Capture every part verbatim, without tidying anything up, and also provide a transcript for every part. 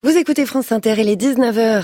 Vous écoutez France Inter, il est dix-neuf heures.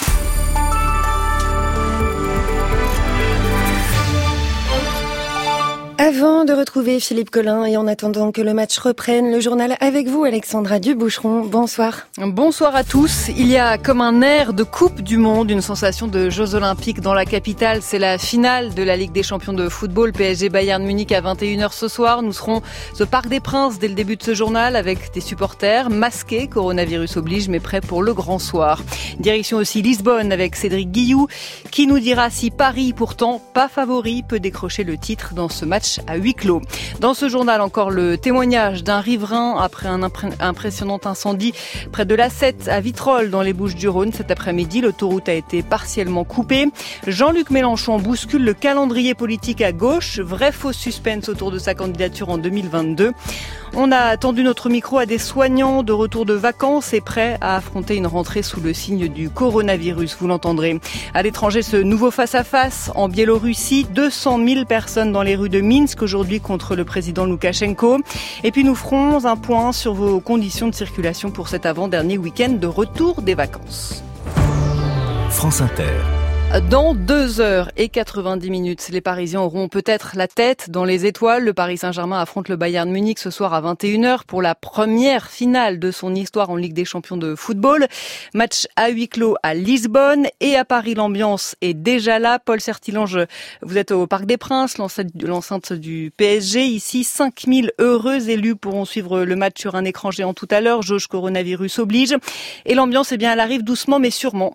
Avant de retrouver Philippe Collin et en attendant que le match reprenne, le journal avec vous, Alexandra Duboucheron. Bonsoir. Bonsoir à tous. Il y a comme un air de Coupe du Monde, une sensation de Jeux Olympiques dans la capitale. C'est la finale de la Ligue des Champions de football, P S G Bayern Munich à vingt et une heures ce soir. Nous serons au Parc des Princes dès le début de ce journal avec des supporters masqués, coronavirus oblige, mais prêts pour le grand soir. Direction aussi Lisbonne avec Cédric Guilloux qui nous dira si Paris, pourtant pas favori, peut décrocher le titre dans ce match à huis clos. Dans ce journal, encore le témoignage d'un riverain après un impré- impressionnant incendie près de l'A sept à Vitrolles dans les Bouches-du-Rhône. Cet après-midi, l'autoroute a été partiellement coupée. Jean-Luc Mélenchon bouscule le calendrier politique à gauche. Vrai faux suspense autour de sa candidature en deux mille vingt-deux. On a tendu notre micro à des soignants de retour de vacances et prêts à affronter une rentrée sous le signe du coronavirus, vous l'entendrez. À l'étranger, ce nouveau face-à-face en Biélorussie, deux cent mille personnes dans les rues de Minsk aujourd'hui contre le président Loukachenko. Et puis nous ferons un point sur vos conditions de circulation pour cet avant-dernier week-end de retour des vacances. France Inter. Dans deux heures et quatre-vingt-dix minutes, les Parisiens auront peut-être la tête dans les étoiles. Le Paris Saint-Germain affronte le Bayern Munich ce soir à vingt et une heures pour la première finale de son histoire en Ligue des Champions de football. Match à huis clos à Lisbonne et à Paris. L'ambiance est déjà là. Paul Sertilange, vous êtes au Parc des Princes, l'enceinte du P S G. Ici, cinq mille heureux élus pourront suivre le match sur un écran géant tout à l'heure. Jauge coronavirus oblige. Et l'ambiance, eh bien, elle arrive doucement mais sûrement.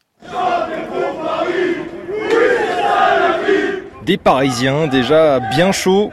Des Parisiens déjà bien chauds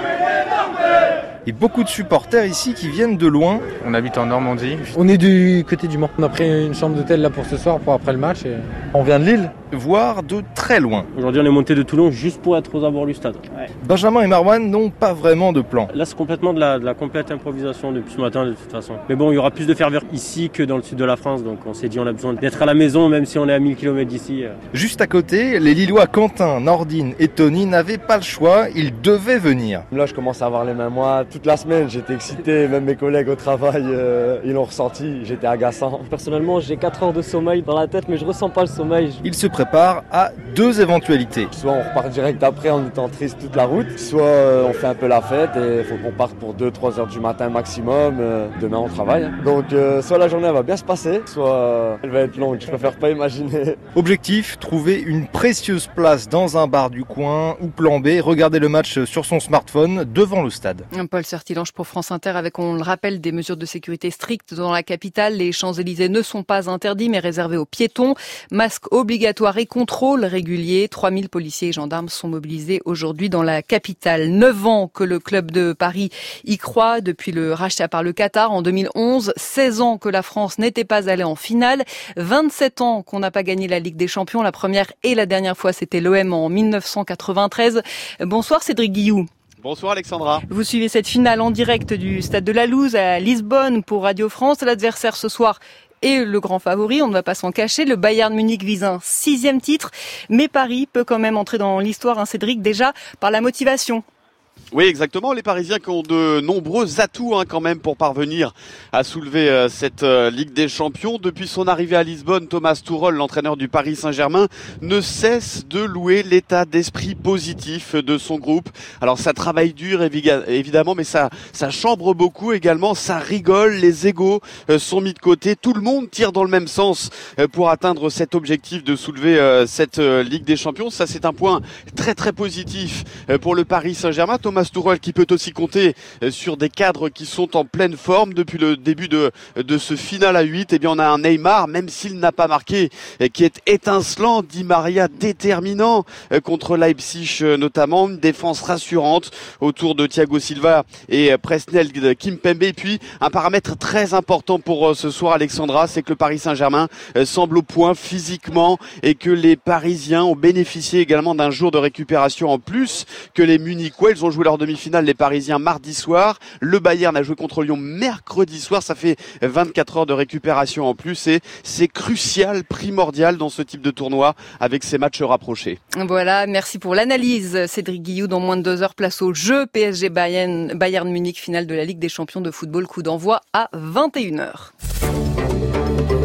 et beaucoup de supporters ici qui viennent de loin. On habite en Normandie. On est du côté du Mans. On a pris une chambre d'hôtel là pour ce soir, pour après le match. Et... On vient de Lille, voire de très loin. Aujourd'hui on est monté de Toulon juste pour être aux abords du stade. Ouais. Benjamin et Marwan n'ont pas vraiment de plan. Là c'est complètement de la, de la complète improvisation depuis ce matin de toute façon. Mais bon, il y aura plus de ferveur ici que dans le sud de la France, donc on s'est dit on a besoin d'être à la maison même si on est à mille kilomètres d'ici. Juste à côté, les Lillois Quentin, Nordine et Tony n'avaient pas le choix, ils devaient venir. Là je commence à avoir les mains moites. Toute la semaine j'étais excité, même mes collègues au travail euh, ils l'ont ressenti, j'étais agaçant. Personnellement j'ai quatre heures de sommeil dans la tête mais je ressens pas le sommeil. Ils se préparent à deux éventualités. Soit on repart direct après en étant triste toute la route, soit euh, on fait un peu la fête et il faut qu'on parte pour deux trois heures du matin maximum. Euh, demain on travaille. Donc euh, soit la journée elle va bien se passer, soit euh, elle va être longue, je préfère pas imaginer. Objectif, trouver une précieuse place dans un bar du coin ou plan B, regarder le match sur son smartphone devant le stade. Paul Sertilange pour France Inter avec, on le rappelle, des mesures de sécurité strictes dans la capitale. Les Champs-Élysées ne sont pas interdits mais réservés aux piétons. Masque obligatoire et contrôle régulier. trois mille policiers et gendarmes sont mobilisés aujourd'hui dans la capitale. neuf ans que le club de Paris y croit depuis le rachat par le Qatar en deux mille onze. seize ans que la France n'était pas allée en finale. vingt-sept ans qu'on n'a pas gagné la Ligue des Champions. La première et la dernière fois, c'était l'O M en mille neuf cent quatre-vingt-treize. Bonsoir Cédric Guilloux. Bonsoir Alexandra. Vous suivez cette finale en direct du Stade de la Luz à Lisbonne pour Radio France. L'adversaire ce soir est le grand favori, on ne va pas s'en cacher. Le Bayern Munich vise un sixième titre, mais Paris peut quand même entrer dans l'histoire, hein, Cédric, déjà par la motivation. Oui, exactement. Les Parisiens qui ont de nombreux atouts hein, quand même pour parvenir à soulever euh, cette euh, Ligue des Champions. Depuis son arrivée à Lisbonne, Thomas Tuchel, l'entraîneur du Paris Saint-Germain, ne cesse de louer l'état d'esprit positif de son groupe. Alors ça travaille dur évidemment, mais ça, ça chambre beaucoup également. Ça rigole, les égos euh, sont mis de côté. Tout le monde tire dans le même sens euh, pour atteindre cet objectif de soulever euh, cette euh, Ligue des Champions. Ça, c'est un point très très positif euh, pour le Paris Saint-Germain. Thomas Tuchel qui peut aussi compter sur des cadres qui sont en pleine forme depuis le début de, de ce final à huit. Eh bien, on a un Neymar, même s'il n'a pas marqué, qui est étincelant. Di Maria déterminant contre Leipzig notamment. Une défense rassurante autour de Thiago Silva et Presnel Kimpembe. Et puis, un paramètre très important pour ce soir, Alexandra, c'est que le Paris Saint-Germain semble au point physiquement et que les Parisiens ont bénéficié également d'un jour de récupération en plus que les Munichois. Ils ont joué leur demi-finale, les Parisiens, mardi soir. Le Bayern a joué contre Lyon mercredi soir. Ça fait vingt-quatre heures de récupération en plus et c'est crucial, primordial dans ce type de tournoi avec ces matchs rapprochés. Voilà, merci pour l'analyse Cédric Guilloux. Dans moins de deux heures, place au jeu P S G Bayern, Bayern Munich, finale de la Ligue des Champions de football, coup d'envoi à vingt et une heures.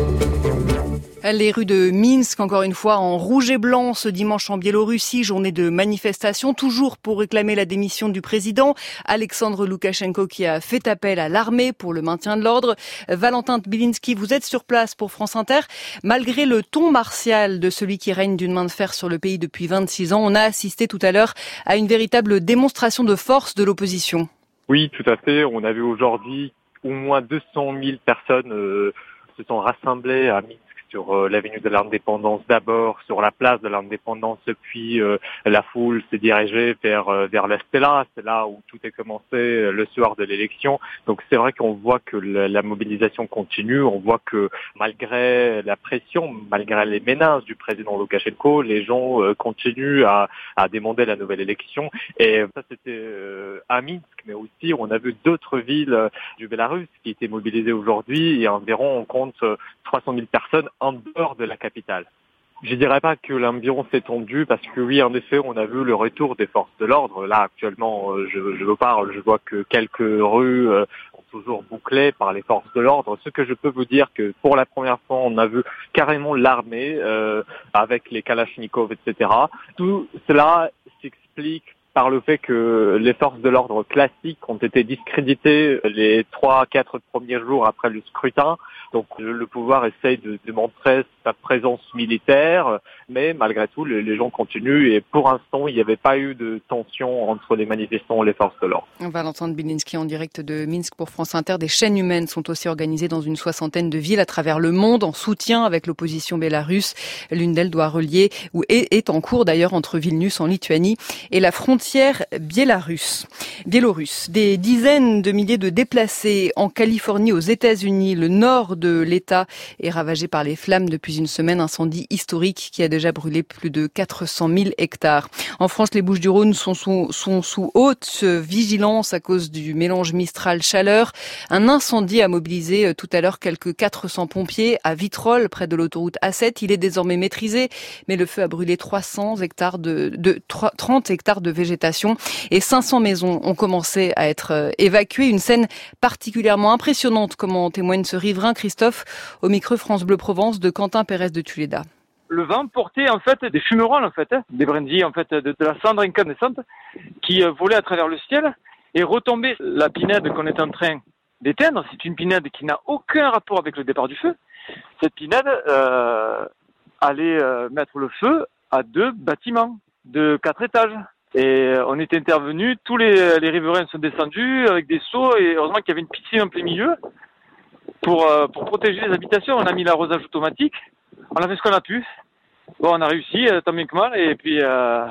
Les rues de Minsk, encore une fois, en rouge et blanc ce dimanche en Biélorussie, journée de manifestation, toujours pour réclamer la démission du président Alexandre Loukachenko qui a fait appel à l'armée pour le maintien de l'ordre. Valentin Tbilinski, vous êtes sur place pour France Inter. Malgré le ton martial de celui qui règne d'une main de fer sur le pays depuis vingt-six ans, on a assisté tout à l'heure à une véritable démonstration de force de l'opposition. Oui, tout à fait. On a vu aujourd'hui au moins deux cent mille personnes euh, se sont rassemblées à Minsk sur euh, l'avenue de l'Indépendance d'abord, sur la place de l'Indépendance, puis euh, la foule s'est dirigée vers euh, vers la Stella. C'est là où tout est commencé euh, le soir de l'élection. Donc c'est vrai qu'on voit que la, la mobilisation continue. On voit que malgré la pression, malgré les menaces du président Loukachenko, les gens euh, continuent à, à demander la nouvelle élection. Et ça c'était euh, à Minsk, mais aussi on a vu d'autres villes euh, du Bélarus qui étaient mobilisées aujourd'hui. Et environ on compte euh, trois cent mille personnes en dehors de la capitale. Je dirais pas que l'ambiance s'est tendue parce que oui, en effet, on a vu le retour des forces de l'ordre. Là, actuellement, je, je vous parle, je vois que quelques rues euh, sont toujours bouclées par les forces de l'ordre. Ce que je peux vous dire que pour la première fois, on a vu carrément l'armée euh, avec les kalachnikovs, et cetera. Tout cela s'explique par le fait que les forces de l'ordre classiques ont été discréditées les trois, quatre premiers jours après le scrutin. Donc le pouvoir essaye de, de montrer sa présence militaire, mais malgré tout, les, les gens continuent. Et pour l'instant, il n'y avait pas eu de tension entre les manifestants et les forces de l'ordre. Valentin Tbilinski en direct de Minsk pour France Inter. Des chaînes humaines sont aussi organisées dans une soixantaine de villes à travers le monde en soutien avec l'opposition bélarusse. L'une d'elles doit relier, ou est, est en cours d'ailleurs, entre Vilnius en Lituanie et la frontière biélorusse. Biélorusse. Des dizaines de milliers de déplacés en Californie, aux États-Unis. Le nord de l'État est ravagé par les flammes depuis une semaine. Incendie historique qui a déjà brûlé plus de quatre cent mille hectares. En France, les Bouches-du-Rhône sont sous, sont sous haute vigilance à cause du mélange Mistral-Chaleur. Un incendie a mobilisé tout à l'heure quelques quatre cents pompiers à Vitrolles, près de l'autoroute A sept. Il est désormais maîtrisé, mais le feu a brûlé trois cents hectares de, de trente hectares de végétation et cinq cents maisons ont commencé à être évacuées. Une scène particulièrement impressionnante, comme en témoigne ce riverain Christophe au micro France Bleu Provence de Quentin Pérez de Tuleda. Le vent portait en fait des fumerolles en fait, hein, des brindilles en fait, de, de la cendre incandescente qui euh, volait à travers le ciel et retombait. La pinède qu'on est en train d'éteindre, c'est une pinède qui n'a aucun rapport avec le départ du feu. Cette pinède euh, allait euh, mettre le feu à deux bâtiments de quatre étages. Et on est intervenus, tous les, les riverains sont descendus avec des seaux et heureusement qu'il y avait une piscine en plein milieu pour, euh, pour protéger les habitations. On a mis l'arrosage automatique, on a fait ce qu'on a pu. Bon, on a réussi, euh, tant bien que mal, et puis euh,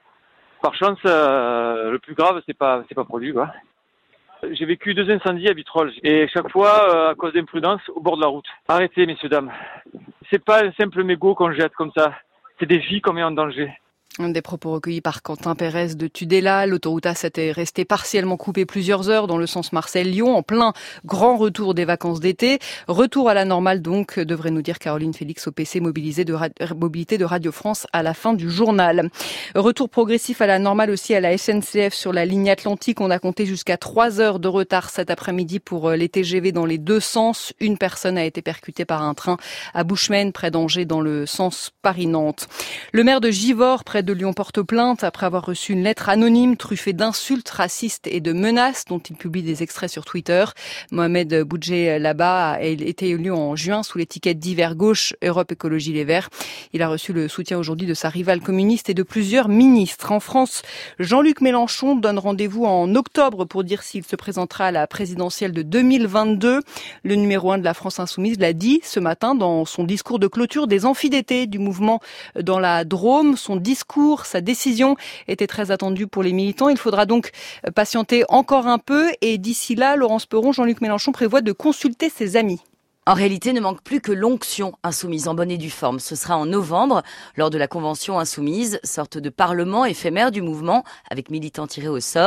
par chance, euh, le plus grave, c'est pas, c'est pas produit, quoi. J'ai vécu deux incendies à Vitrolles et chaque fois, euh, à cause d'imprudence, au bord de la route. Arrêtez, messieurs, dames. C'est pas un simple mégot qu'on jette comme ça. C'est des vies qu'on met en danger. Des propos recueillis par Quentin Pérez de Tudela. L'autoroute A sept est restée partiellement coupée plusieurs heures dans le sens Marseille-Lyon, en plein grand retour des vacances d'été. Retour à la normale donc, devrait nous dire Caroline Félix au P C mobilisé de ra- mobilité de Radio France à la fin du journal. Retour progressif à la normale aussi à la S N C F sur la ligne Atlantique. On a compté jusqu'à trois heures de retard cet après-midi pour les T G V dans les deux sens. Une personne a été percutée par un train à Bushman, près d'Angers, dans le sens Paris-Nantes. Le maire de Givors, près de Lyon, porte plainte après avoir reçu une lettre anonyme truffée d'insultes racistes et de menaces dont il publie des extraits sur Twitter. Mohamed Boudjé Laba a été élu en juin sous l'étiquette d'hiver gauche Europe Écologie Les Verts. Il a reçu le soutien aujourd'hui de sa rivale communiste et de plusieurs ministres. En France, Jean-Luc Mélenchon donne rendez-vous en octobre pour dire s'il se présentera à la présidentielle de deux mille vingt-deux. Le numéro un de la France Insoumise l'a dit ce matin dans son discours de clôture des amphis d'été du mouvement dans la Drôme. Son discours Sa décision était très attendue pour les militants. Il faudra donc patienter encore un peu et d'ici là, Laurence Perron, Jean-Luc Mélenchon prévoit de consulter ses amis. En réalité, ne manque plus que l'onction insoumise en bonne et due forme. Ce sera en novembre, lors de la convention insoumise, sorte de parlement éphémère du mouvement, avec militants tirés au sort.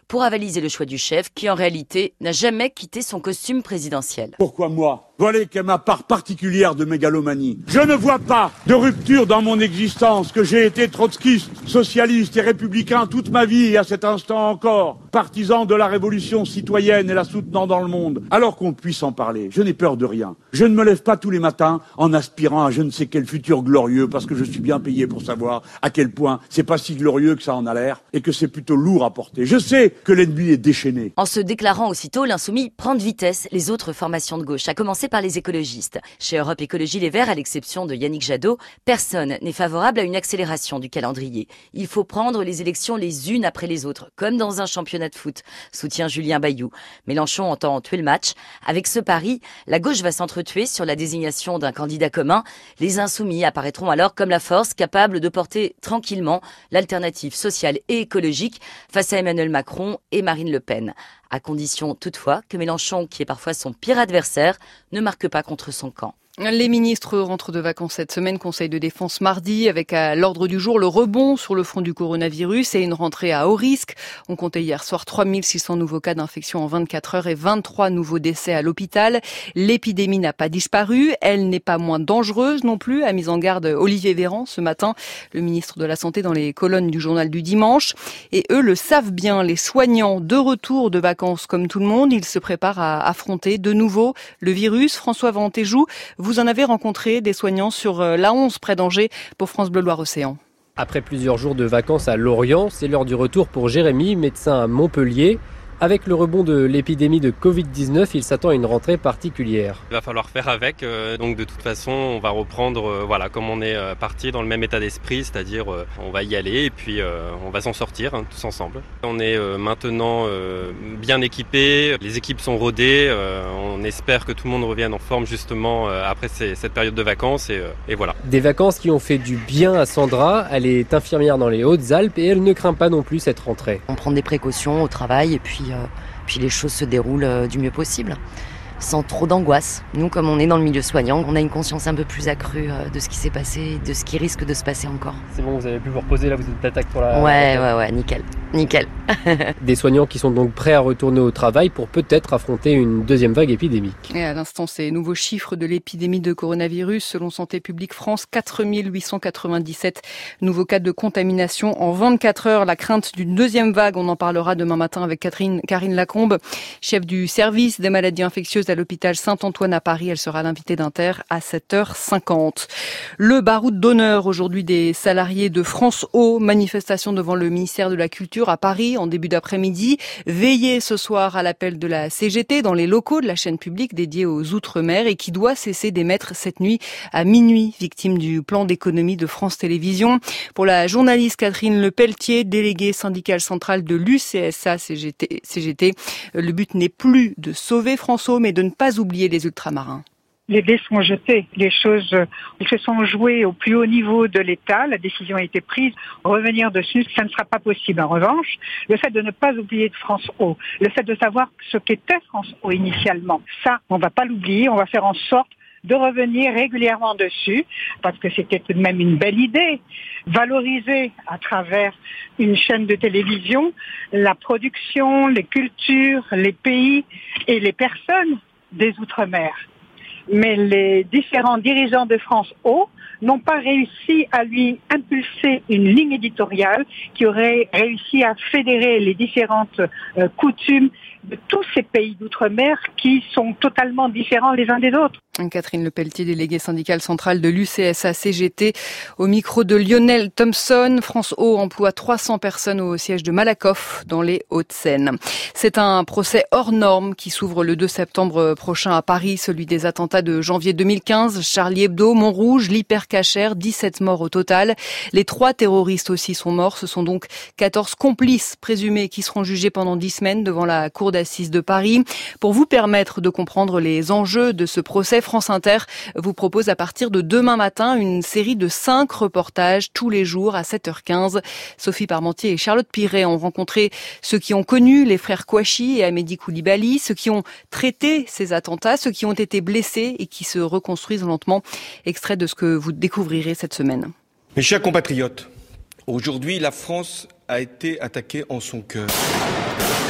pour avaliser le choix du chef qui en réalité n'a jamais quitté son costume présidentiel. Pourquoi moi ? Voilà qu'est ma part particulière de mégalomanie. Je ne vois pas de rupture dans mon existence, que j'ai été trotskiste, socialiste et républicain toute ma vie et à cet instant encore, partisan de la révolution citoyenne et la soutenant dans le monde. Alors qu'on puisse en parler, je n'ai peur de rien. Je ne me lève pas tous les matins en aspirant à je ne sais quel futur glorieux parce que je suis bien payé pour savoir à quel point c'est pas si glorieux que ça en a l'air et que c'est plutôt lourd à porter. Je sais que l'ennemi est déchaîné. En se déclarant aussitôt, l'insoumis prend de vitesse les autres formations de gauche, à commencer par les écologistes. Chez Europe Écologie Les Verts, à l'exception de Yannick Jadot, personne n'est favorable à une accélération du calendrier. Il faut prendre les élections les unes après les autres, comme dans un championnat de foot, soutient Julien Bayou. Mélenchon entend tuer le match. Avec ce pari, la gauche va s'entretuer sur la désignation d'un candidat commun. Les insoumis apparaîtront alors comme la force capable de porter tranquillement l'alternative sociale et écologique face à Emmanuel Macron et Marine Le Pen. À condition toutefois que Mélenchon, qui est parfois son pire adversaire, ne marque pas contre son camp. Les ministres rentrent de vacances cette semaine, Conseil de défense mardi, avec à l'ordre du jour le rebond sur le front du coronavirus et une rentrée à haut risque. On comptait hier soir trois mille six cents nouveaux cas d'infection en vingt-quatre heures et vingt-trois nouveaux décès à l'hôpital. L'épidémie n'a pas disparu, elle n'est pas moins dangereuse non plus, a mis en garde Olivier Véran ce matin, le ministre de la Santé dans les colonnes du journal du dimanche. Et eux le savent bien, les soignants de retour de vacances comme tout le monde, ils se préparent à affronter de nouveau le virus. François Vantéjou, vous en avez rencontré des soignants sur l'A onze près d'Angers pour France Bleu Loire-Océan. Après plusieurs jours de vacances à Lorient, c'est l'heure du retour pour Jérémy, médecin à Montpellier. Avec le rebond de l'épidémie de covid dix-neuf, il s'attend à une rentrée particulière. Il va falloir faire avec, euh, donc de toute façon on va reprendre euh, voilà, comme on est euh, parti dans le même état d'esprit, c'est-à-dire euh, on va y aller et puis euh, on va s'en sortir hein, tous ensemble. On est euh, maintenant euh, bien équipés, les équipes sont rodées, euh, on espère que tout le monde revienne en forme justement euh, après ces, cette période de vacances et, euh, et voilà. Des vacances qui ont fait du bien à Sandra, elle est infirmière dans les Hautes-Alpes et elle ne craint pas non plus cette rentrée. On prend des précautions au travail et puis Euh, puis les choses se déroulent euh, du mieux possible, sans trop d'angoisse. Nous, comme on est dans le milieu soignant, on a une conscience un peu plus accrue euh, de ce qui s'est passé, de ce qui risque de se passer encore. C'est bon, vous avez pu vous reposer, là vous êtes d'attaque pour la... Ouais, ouais, ouais, nickel, nickel. Des soignants qui sont donc prêts à retourner au travail pour peut-être affronter une deuxième vague épidémique. Et à l'instant, ces nouveaux chiffres de l'épidémie de coronavirus, selon Santé publique France, quatre mille huit cent quatre-vingt-dix-sept nouveaux cas de contamination en vingt-quatre heures. La crainte d'une deuxième vague, on en parlera demain matin avec Catherine, Karine Lacombe, chef du service des maladies infectieuses à l'hôpital Saint-Antoine à Paris. Elle sera l'invitée d'Inter à sept heures cinquante. Le baroud d'honneur aujourd'hui des salariés de France Ô, manifestation devant le ministère de la Culture à Paris en début d'après-midi. Veillez ce soir à l'appel de la C G T dans les locaux de la chaîne publique dédiée aux Outre-mer et qui doit cesser d'émettre cette nuit à minuit, victime du plan d'économie de France Télévisions. Pour la journaliste Catherine Lepelletier, déléguée syndicale centrale de l'U C S A C G T, C G T, le but n'est plus de sauver France Ô, mais de ne pas oublier les ultramarins. Les dés sont jetés, les choses ils se sont jouées au plus haut niveau de l'État, la décision a été prise, revenir dessus, ça ne sera pas possible. En revanche, le fait de ne pas oublier de France Ô, le fait de savoir ce qu'était France Ô initialement, ça, on ne va pas l'oublier, on va faire en sorte de revenir régulièrement dessus, parce que c'était tout de même une belle idée, valoriser à travers une chaîne de télévision la production, les cultures, les pays et les personnes des Outre-mer. Mais les différents dirigeants de France Ô n'ont pas réussi à lui impulser une ligne éditoriale qui aurait réussi à fédérer les différentes euh, coutumes de tous ces pays d'outre-mer qui sont totalement différents les uns des autres. Catherine Lepelletier, déléguée syndicale centrale de l'U C S A C G T, au micro de Lionel Thompson. France Ô emploie trois cents personnes au siège de Malakoff dans les Hauts-de-Seine. C'est un procès hors norme qui s'ouvre le deux septembre prochain à Paris, celui des attentats de janvier deux mille quinze, Charlie Hebdo, Montrouge, l'Hypercacher, dix-sept morts au total. Les trois terroristes aussi sont morts. Ce sont donc quatorze complices présumés qui seront jugés pendant dix semaines devant la cour d'assises de Paris. Pour vous permettre de comprendre les enjeux de ce procès, France Inter vous propose à partir de demain matin une série de cinq reportages tous les jours à sept heures quinze. Sophie Parmentier et Charlotte Piret ont rencontré ceux qui ont connu les frères Kouachi et Amédi Koulibaly, ceux qui ont traité ces attentats, ceux qui ont été blessés et qui se reconstruisent lentement. Extrait de ce que vous découvrirez cette semaine. Mes chers compatriotes, aujourd'hui la France a été attaquée en son cœur.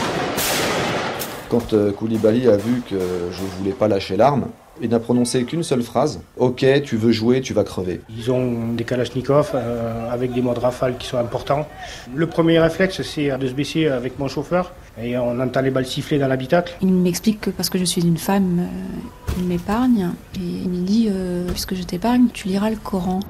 Quand euh, Koulibaly a vu que je voulais pas lâcher l'arme, il n'a prononcé qu'une seule phrase. « Ok, tu veux jouer, tu vas crever. » Ils ont des Kalachnikov euh, avec des modes rafales qui sont importants. Le premier réflexe, c'est de se baisser avec mon chauffeur et on entend les balles siffler dans l'habitacle. Il m'explique que parce que je suis une femme, euh, il m'épargne. Et il me dit, euh, puisque je t'épargne, tu liras le Coran.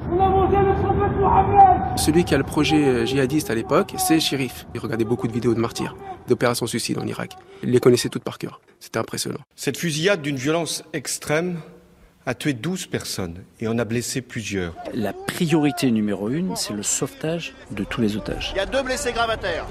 Celui qui a le projet djihadiste à l'époque, c'est Chérif. Il regardait beaucoup de vidéos de martyrs, d'opérations suicides en Irak. Il les connaissait toutes par cœur. C'était impressionnant. Cette fusillade d'une violence extrême a tué douze personnes et en a blessé plusieurs. La priorité numéro une, c'est le sauvetage de tous les otages. Il y a deux blessés graves à terre.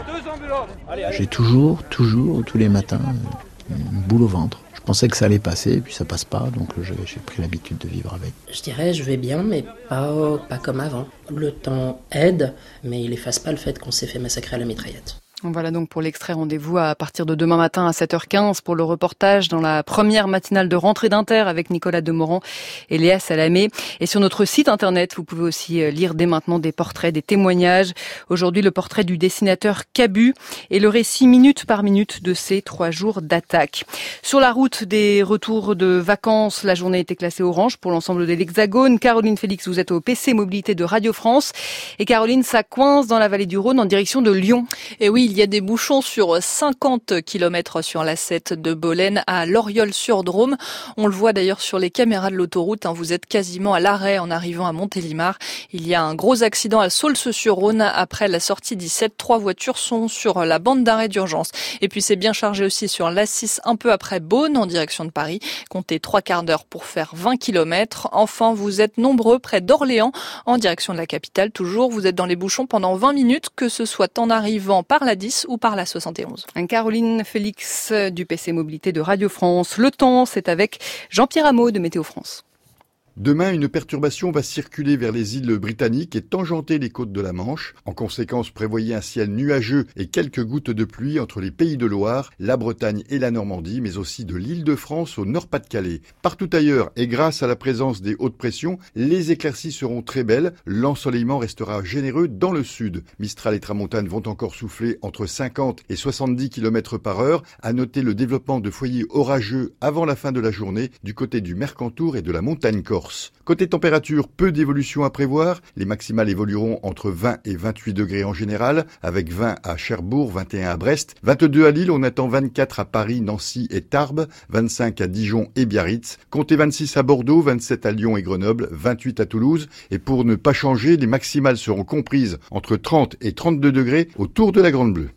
J'ai toujours, toujours, tous les matins, une boule au ventre. Je pensais que ça allait passer, puis ça passe pas, donc j'ai pris l'habitude de vivre avec. Je dirais, je vais bien, mais pas, pas comme avant. Le temps aide, mais il efface pas le fait qu'on s'est fait massacrer à la mitraillette. Voilà donc pour l'extrait. Rendez-vous à partir de demain matin à sept heures quinze pour le reportage dans la première matinale de rentrée d'Inter avec Nicolas Demorand et Léa Salamé. Et sur notre site internet, vous pouvez aussi lire dès maintenant des portraits, des témoignages. Aujourd'hui, le portrait du dessinateur Cabu et le récit minute par minute de ces trois jours d'attaque. Sur la route des retours de vacances, la journée était classée orange pour l'ensemble de l'Hexagone. Caroline Félix, vous êtes au P C Mobilité de Radio France. Et Caroline, ça coince dans la vallée du Rhône en direction de Lyon. Et oui, il y a des bouchons sur cinquante kilomètres sur l'A sept de Bolène à Loriol-sur-Drôme. On le voit d'ailleurs sur les caméras de l'autoroute. Hein, vous êtes quasiment à l'arrêt en arrivant à Montélimar. Il y a un gros accident à Saulce-sur-Rhône après la sortie d'I sept. Trois voitures sont sur la bande d'arrêt d'urgence. Et puis c'est bien chargé aussi sur l'A six un peu après Beaune en direction de Paris. Comptez trois quarts d'heure pour faire vingt kilomètres. Enfin, vous êtes nombreux près d'Orléans en direction de la capitale. Toujours, vous êtes dans les bouchons pendant vingt minutes, que ce soit en arrivant par la dix ou par la soixante et onze. Caroline Félix du P C Mobilité de Radio France. Le temps, c'est avec Jean-Pierre Hameau de Météo France. Demain, une perturbation va circuler vers les îles britanniques et tangenter les côtes de la Manche. En conséquence, prévoyez un ciel nuageux et quelques gouttes de pluie entre les Pays de Loire, la Bretagne et la Normandie, mais aussi de l'Île-de-France au Nord-Pas-de-Calais. Partout ailleurs, et grâce à la présence des hautes pressions, les éclaircies seront très belles. L'ensoleillement restera généreux dans le sud. Mistral et tramontane vont encore souffler entre cinquante et soixante-dix kilomètres par heure. À noter le développement de foyers orageux avant la fin de la journée du côté du Mercantour et de la montagne corse. Côté température, peu d'évolution à prévoir. Les maximales évolueront entre vingt et vingt-huit degrés en général, avec vingt à Cherbourg, vingt et un à Brest, vingt-deux à Lille, on attend vingt-quatre à Paris, Nancy et Tarbes, vingt-cinq à Dijon et Biarritz, comptez vingt-six à Bordeaux, vingt-sept à Lyon et Grenoble, vingt-huit à Toulouse. Et pour ne pas changer, les maximales seront comprises entre trente et trente-deux degrés autour de la Grande Bleue.